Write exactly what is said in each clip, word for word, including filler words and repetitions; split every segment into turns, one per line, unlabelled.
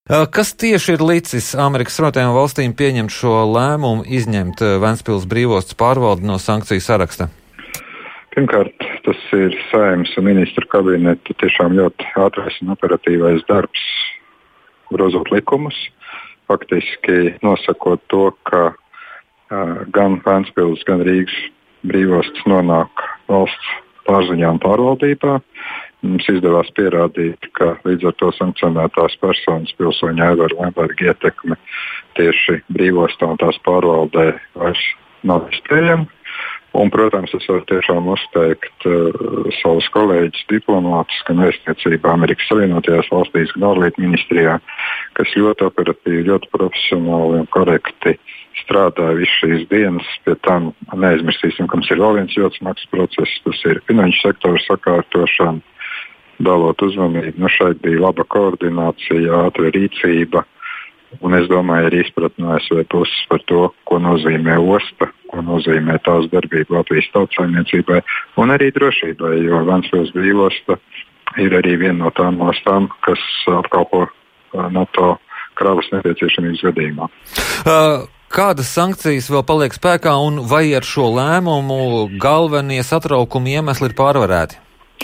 Kas tieši ir licis Amerikas Savienotajām valstīm pieņemt šo lēmumu izņemt Ventspils brīvostas pārvaldi no sankciju saraksta?
Pirmkārt, tas ir Saeimas un ministru kabineta tiešām ļoti ātrais un operatīvais darbs, grozot likumus, faktiski nosakot to, ka uh, gan Ventspils, gan Rīgas brīvostas nonāk valsts pārziņā un pārvaldībā. Mums izdevās pierādīt, ka līdz ar to sankcionētās personas pilsoņu Aivaru Lembergu ietekme tieši brīvostā un tās pārvaldē vairs nav iespējama. Un, protams, es varu tiešām uzteikt uh, savus kolēģus diplomātus, gan vēstniecībā Amerikas Savienotajās valstīs, gan ārlietu ministrijā, kas ļoti operatīvi, ļoti profesionāli un korekti strādāja visu šīs dienas. Pie tam neaizmirsīsim, ka mums ir vēl viens ļoti smags process, tas ir finanšu sektora sakārtošana, dalot uzmanību. Nu, šeit bija laba koordinācija, ātra rīcība, un es domāju, arī izpratne no A S V puses par to, ko nozīmē osta, ko nozīmē tās darbība Latvijas tautsaimniecībai un arī drošībai, jo Ventspils brīvosta ir arī viena no tām ostām, kas apkalpo NATO kravas nepieciešamības gadījumā.
Uh. Kādas sankcijas vēl paliek spēkā un vai ar šo lēmumu galvenie satraukumi iemesli ir pārvarēti?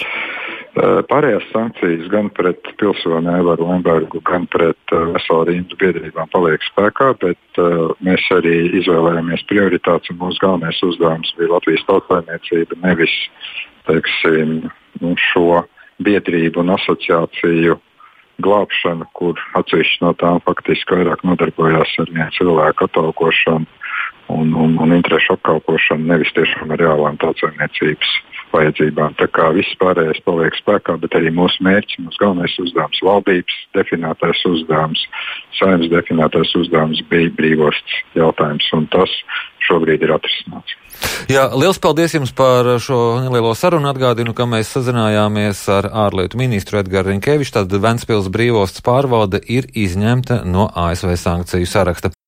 Pārējās sankcijas gan pret pilsoni Aivaru Lembergu, gan pret uh, veselu rindu biedrībām paliek spēkā, bet uh, mēs arī izvēlējāmies prioritātes un mūsu galvenais uzdevums bija Latvijas tautsaimniecība, nevis, teiksim, šo biedrību un asociāciju glābšana, kur atsevišķi no tām faktiski vairāk nodarbojās ar vienu cilvēku atalgošanu un, un, un interešu apkalpošanu, nevis tiešām ar reālām tautsaimniecības vajadzībām. Tā kā viss pārējais paliek spēkā, bet arī mūsu mērķis, mūsu galvenais uzdevums, valdības definētais uzdevums, Saeimas definētais uzdevums bija brīvostas jautājums, un tas šobrīd ir atrisināts.
Jā, liels paldies jums par šo nelielo sarunu. Atgādinu, ka mēs sazinājāmies ar ārlietu ministru Edgars Rinkevičs, tad Ventspils brīvostas pārvalde ir izņemta no A S V sankciju saraksta.